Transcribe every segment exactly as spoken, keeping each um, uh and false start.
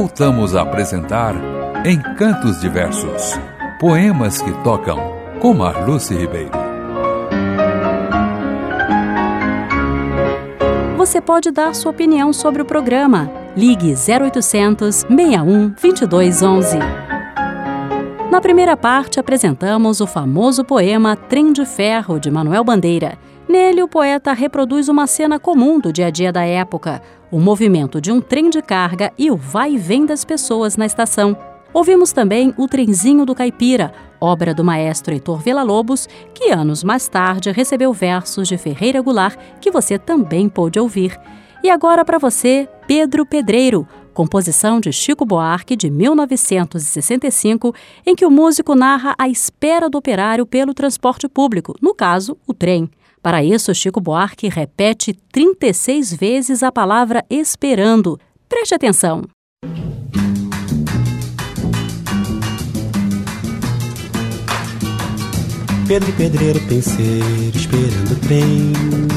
voltamos a apresentar Encantos Diversos, poemas que tocam, com Marluce Ribeiro. Você pode dar sua opinião sobre o programa. Ligue zero oitocentos, seis um, dois dois um um. Na primeira parte, apresentamos o famoso poema Trem de Ferro, de Manuel Bandeira. Nele, o poeta reproduz uma cena comum do dia a dia da época, o movimento de um trem de carga e o vai e vem das pessoas na estação. Ouvimos também O Trenzinho do Caipira, obra do maestro Heitor Villa-Lobos, que anos mais tarde recebeu versos de Ferreira Goulart, que você também pôde ouvir. E agora para você, Pedro Pedreiro, composição de Chico Buarque de mil novecentos e sessenta e cinco, em que o músico narra a espera do operário pelo transporte público, no caso, o trem. Para isso, Chico Buarque repete trinta e seis vezes a palavra esperando. Preste atenção. Pedro Pedreiro, penseiro, esperando o trem.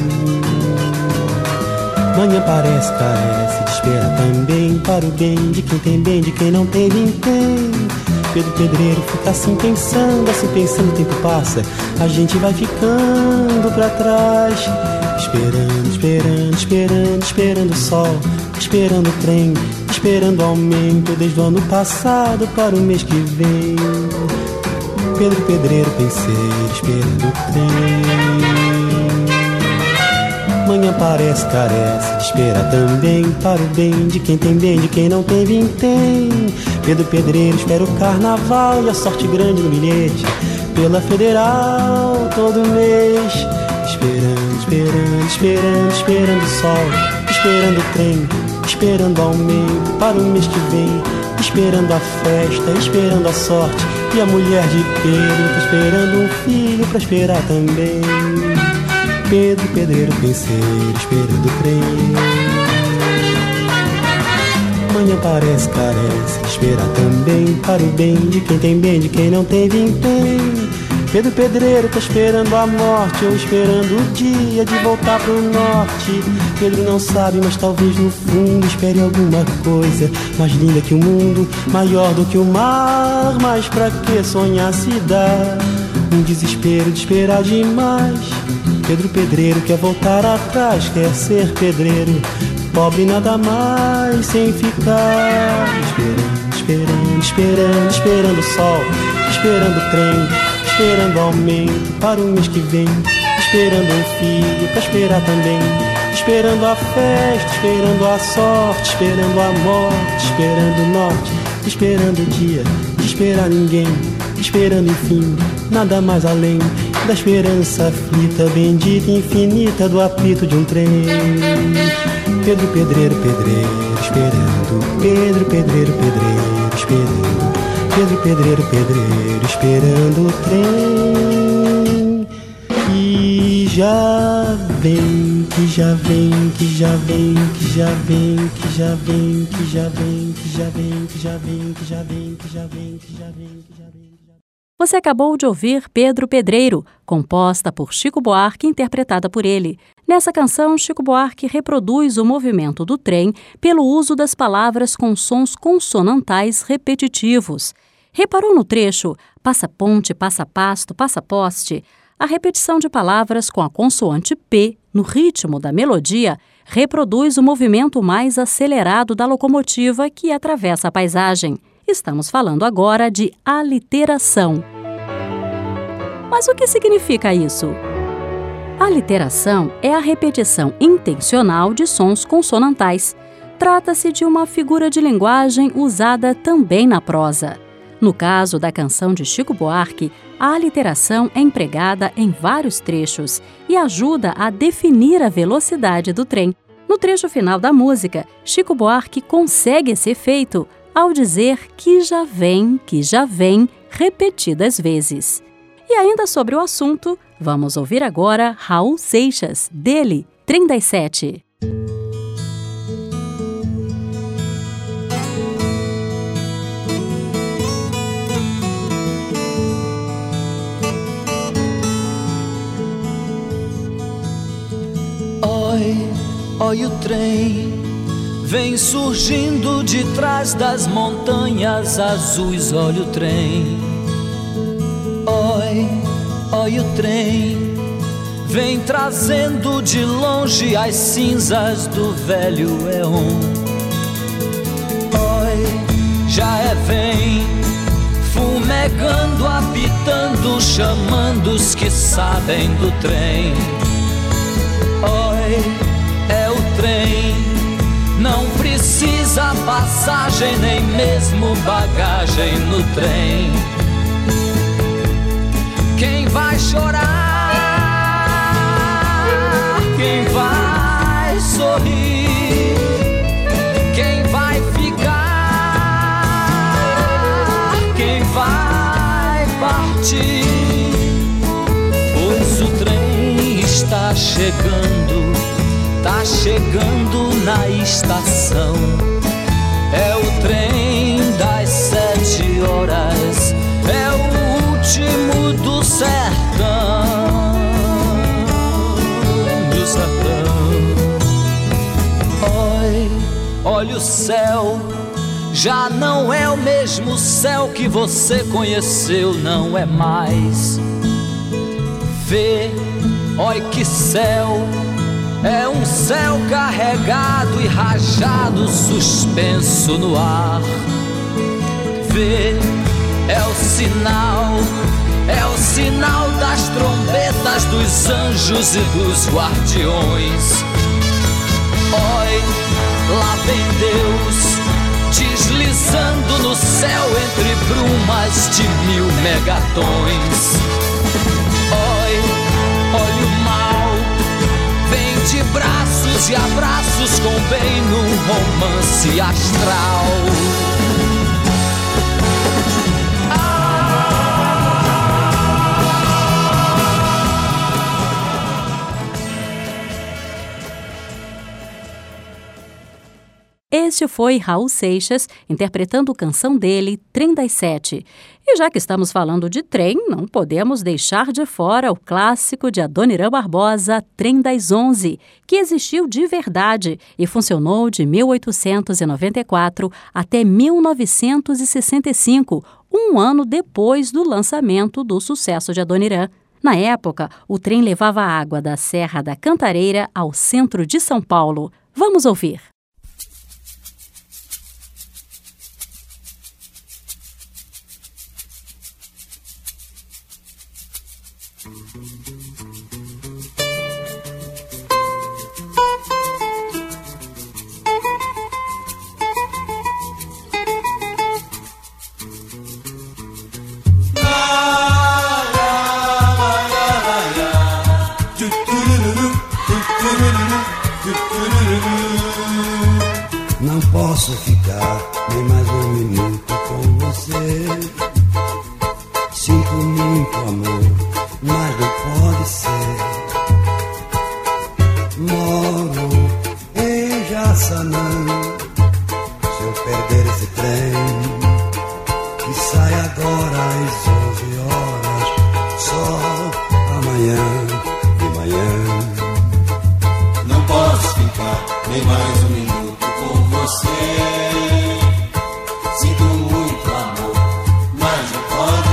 Manhã parece, carece de espera também, para o bem de quem tem bem, de quem não tem vintém. Pedro Pedreiro fica assim pensando, assim pensando, o tempo passa, a gente vai ficando pra trás. Esperando, esperando, esperando, esperando o sol, esperando o trem, esperando o aumento desde o ano passado para o mês que vem. Pedro Pedreiro, penseiro, esperando o trem. Manhã parece, carece de espera também, para o bem de quem tem bem, de quem não tem vintém. Pedro Pedreiro espera o carnaval e a sorte grande no bilhete, pela Federal todo mês. Esperando, esperando, esperando, esperando o sol, esperando o trem, esperando o aumento para o mês que vem, esperando a festa, esperando a sorte. E a mulher de Pedro tá esperando um filho pra esperar também. Pedro Pedreiro, penseiro, esperando o trem. Manhã parece, carece, esperar também, para o bem de quem tem bem, de quem não tem vintém. Pedro Pedreiro tá esperando a morte, ou esperando o dia de voltar pro norte. Pedro não sabe, mas talvez no fundo espere alguma coisa mais linda que o mundo, maior do que o mar. Mas pra que sonhar se dá um desespero de esperar demais? Pedro Pedreiro quer voltar atrás, quer ser pedreiro, pobre nada mais, sem ficar esperando, esperando, esperando, esperando o sol, esperando o trem, esperando o aumento para o mês que vem, esperando um filho pra esperar também, esperando a festa, esperando a sorte, esperando a morte, esperando o norte, esperando o dia de esperar ninguém, esperando enfim, nada mais além da esperança aflita, bendita e infinita do apito de um trem. Pedro Pedreiro, pedreiro, esperando. Pedro Pedreiro, pedreiro, esperando. Pedro Pedreiro, pedreiro, esperando o trem. E já vem, que já vem, que já vem, que já vem, que já vem, que já vem, que já vem, que já vem, que já vem, que já vem, que já vem, que já vem. Você acabou de ouvir Pedro Pedreiro, composta por Chico Buarque e interpretada por ele. Nessa canção, Chico Buarque reproduz o movimento do trem pelo uso das palavras com sons consonantais repetitivos. Reparou no trecho passa ponte, passa pasto, passa poste? A repetição de palavras com a consoante P no ritmo da melodia reproduz o movimento mais acelerado da locomotiva que atravessa a paisagem. Estamos falando agora de aliteração. Mas o que significa isso? Aliteração é a repetição intencional de sons consonantais. Trata-se de uma figura de linguagem usada também na prosa. No caso da canção de Chico Buarque, a aliteração é empregada em vários trechos e ajuda a definir a velocidade do trem. No trecho final da música, Chico Buarque consegue esse efeito ao dizer que já vem, que já vem, repetidas vezes. E ainda sobre o assunto, vamos ouvir agora Raul Seixas, dele, Trem das Sete. Oi, oi o trem, Vem surgindo de trás das montanhas azuis, olha o trem. Oi, olha o trem. Vem trazendo de longe as cinzas do velho éon. Oi, já é vem, fumegando, apitando, chamando os que sabem do trem. Oi, é o trem, não precisa passagem, nem mesmo bagagem no trem. Quem vai chorar? Quem vai sorrir? Quem vai ficar? Quem vai partir? Pois o trem está chegando, tá chegando na estação. É o trem das sete horas, é o último do sertão. Oi, olha o céu, já não é o mesmo céu que você conheceu, não é mais. Vê, oi que céu, é um céu carregado e rajado, suspenso no ar. Vê, é o sinal, é o sinal das trombetas dos anjos e dos guardiões. Oi, lá vem Deus, deslizando no céu entre brumas de mil megatons. Oi, olha o mal, vem de braços e abraços com bem num romance astral. Este foi Raul Seixas, interpretando a canção dele, Trem das Sete. E já que estamos falando de trem, não podemos deixar de fora o clássico de Adoniran Barbosa, Trem das Onze, que existiu de verdade e funcionou de mil oitocentos e noventa e quatro até mil novecentos e sessenta e cinco, um ano depois do lançamento do sucesso de Adoniran. Na época, o trem levava água da Serra da Cantareira ao centro de São Paulo. Vamos ouvir. Não posso ficar nem mais um minuto com você. Sinto muito amor, mas não pode ser. Moro em Jaçanã. Se eu perder esse trem que sai agora às onze horas, só amanhã de manhã. Não posso ficar nem mais um minuto com você. Sinto muito amor, mas não pode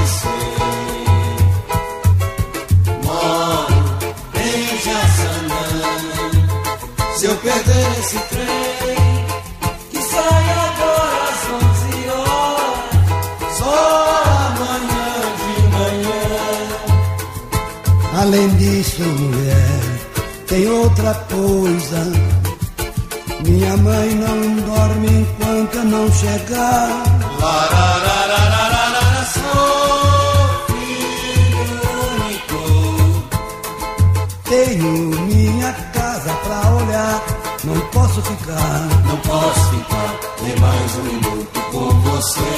ser. Moro em Jaçanã. Se eu perder esse trem que sai agora às onze horas, só amanhã de manhã. Além disso, mulher, tem outra coisa. Minha mãe não dorme enquanto eu não chegar. Larararararara, sou filho único. Tenho minha casa pra olhar. Não posso ficar. Não posso ficar nem mais um minuto com você.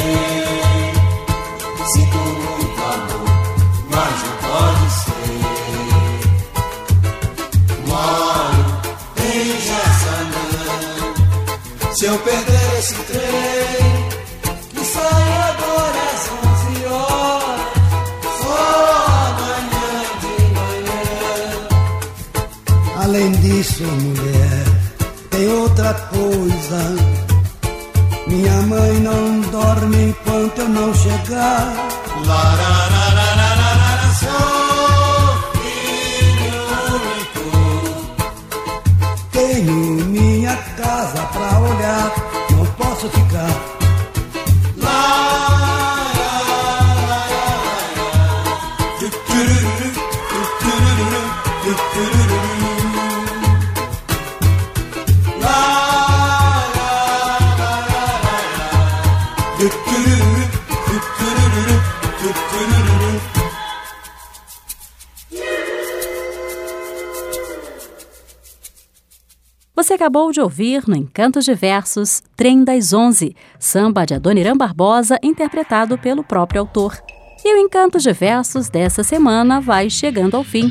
Sinto muito amor, mas não pode ser. Moro em Jaçanã. Se eu perder esse trem que sai agora às onze horas, só amanhã de manhã. Além disso, mulher, tem tem outra coisa. Minha mãe não dorme enquanto eu não chegar. Larararararara, sou filho único. Tenho minha casa pra olhar, não posso ficar. Você acabou de ouvir no Encantos de Versos Trem das Onze, samba de Adoniran Barbosa, interpretado pelo próprio autor. E o Encantos de Versos dessa semana vai chegando ao fim.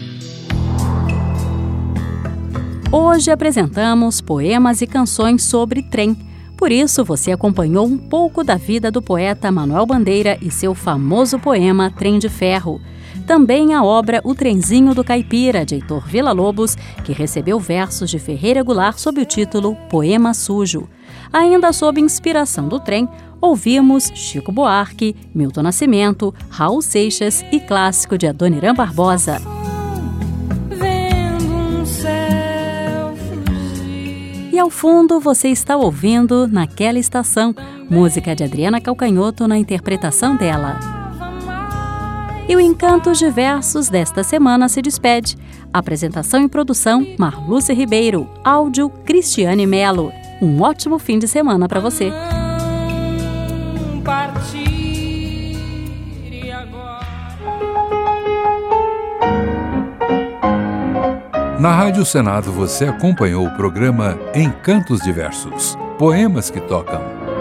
Hoje apresentamos poemas e canções sobre trem. Por isso, você acompanhou um pouco da vida do poeta Manuel Bandeira e seu famoso poema Trem de Ferro. Também a obra O Trenzinho do Caipira, de Heitor Villa-Lobos, que recebeu versos de Ferreira Goulart sob o título Poema Sujo. Ainda sob inspiração do trem, ouvimos Chico Buarque, Milton Nascimento, Raul Seixas e clássico de Adoniran Barbosa. E ao fundo você está ouvindo Naquela Estação, música de Adriana Calcanhoto na interpretação dela. E o Encantos de Versos desta semana se despede. Apresentação e produção, Marlúcia Ribeiro. Áudio, Cristiane Melo. Um ótimo fim de semana para você. Na Rádio Senado você acompanhou o programa Encantos de Versos, poemas que tocam.